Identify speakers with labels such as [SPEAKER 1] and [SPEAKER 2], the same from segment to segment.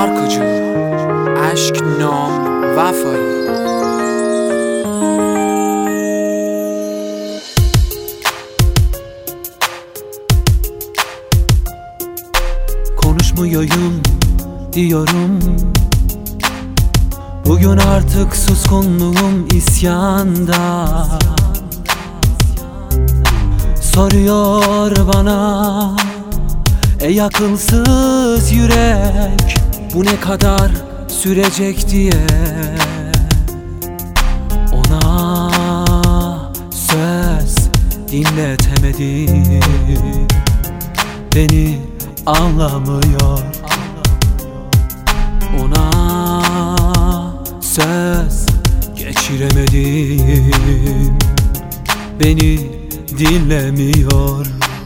[SPEAKER 1] şarkıcı Aşk Nam Vefayı.
[SPEAKER 2] Konuşmuyorum diyorum, bugün artık suskunluğum isyanda. Soruyor bana, ey akılsız yürek, bu ne kadar sürecek diye. Ona söz dinletemedim, beni anlamıyor. Ona söz geçiremedim, beni dinlemiyor.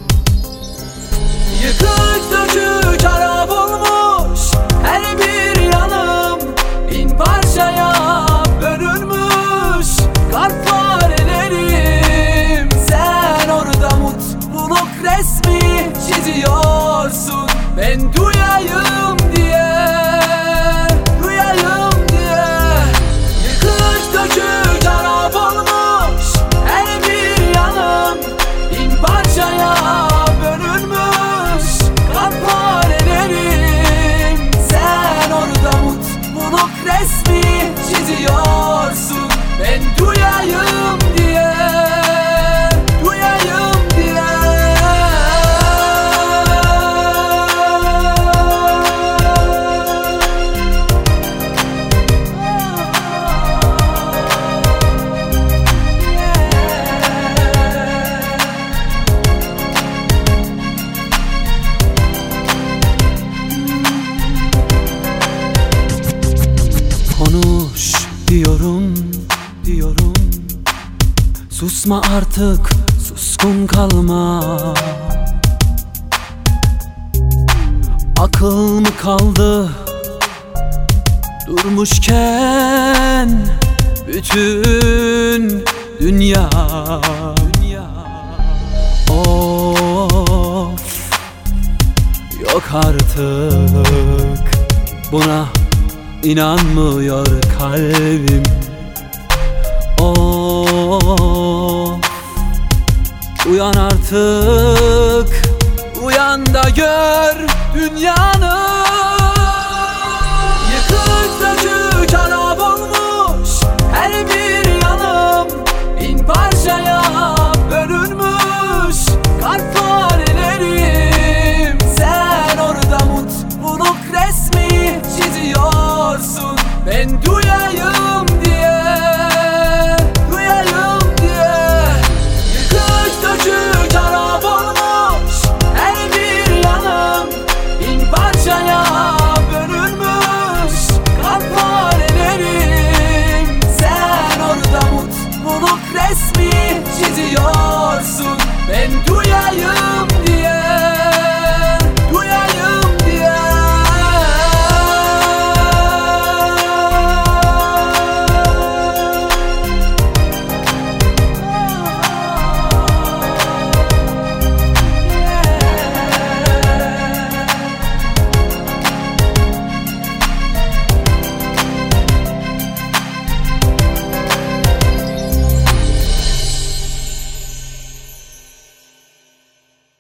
[SPEAKER 3] Yıkık dökük harap olmuş her bir yanım, bin parçaya bölünmüş kalplarelerim. Sen orada mutluluk resmi çiziyorsun, ben duyayım diye, duyayım diye. Yıkık dökük harap olmuş her bir yanım, bin parçaya bölünmüş kalplarelerim. Sen orada mutluluk resmi çiziyorsun, ben duyayım diye, duyayım diye.
[SPEAKER 2] Konuş diyorum, susma artık, suskun kalma. Akıl mı kaldı durmuşken bütün dünya? Of, yok artık, buna İnanmıyor kalbim. Of, uyan artık, uyan da gör dünya